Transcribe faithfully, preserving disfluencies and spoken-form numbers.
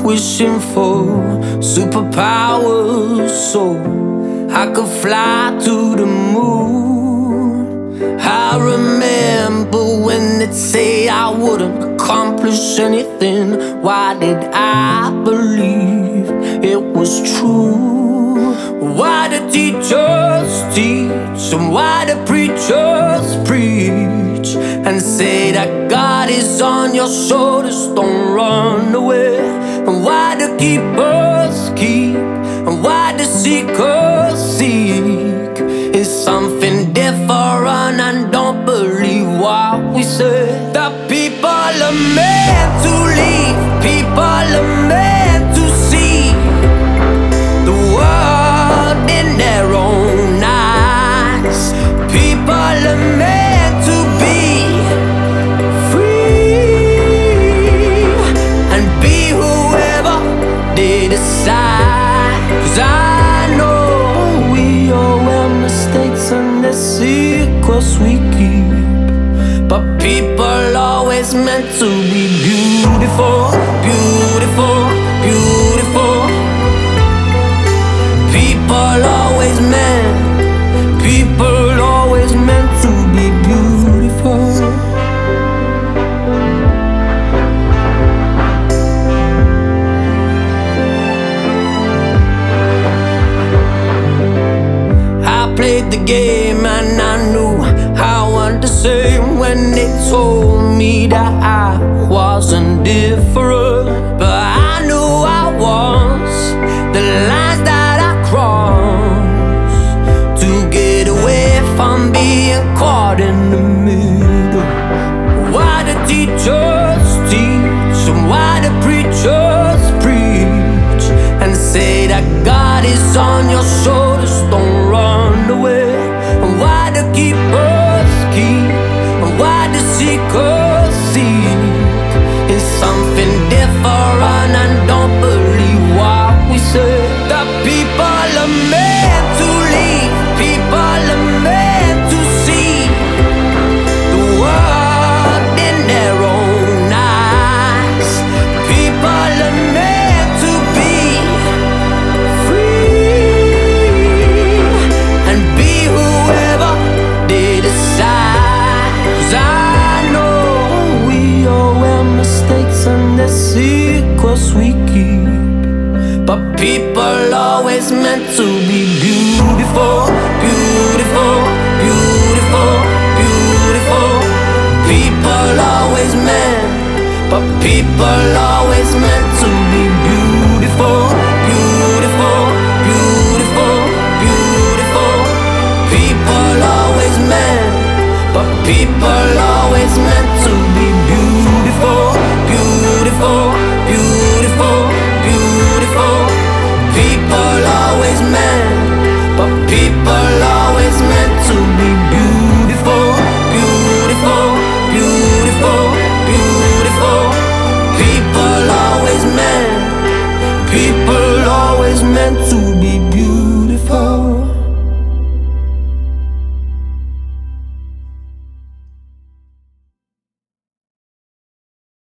wishing for superpowers so I could fly to the moon. I remember when they'd say I wouldn't accomplish anything. Why did I believe it was true? Why the teachers teach and why the preachers preach and say that God is on your shoulders, don't run away. And why the keepers keep and why the seekers seek is something different, and don't believe what we say. The people are meant to leave, people are meant to see the world in their own eyes. People are meant to be free and be whoever they decide. 'Cause I know we all have mistakes and the secrets we keep, but people always meant to be beautiful, beautiful, beautiful. People always meant, people always meant to be beautiful. I played the game and I knew I wasn't the same when they told me that I wasn't different. But I knew I was. The lines that I crossed to get away from being caught in the middle. Why the teachers teach and why the preachers preach and say that God is on your shoulders, don't run away. And why the keepers keep and why the seekers seek is something different, and don't believe what we say. The people are meant to leave, people are meant to see the world in their own eyes. People are meant to be free and be whoever they decide. 'Cause I know we all have mistakes and the secrets we keep, but people always meant to be beautiful, beautiful, beautiful, beautiful. People always meant, but people always meant to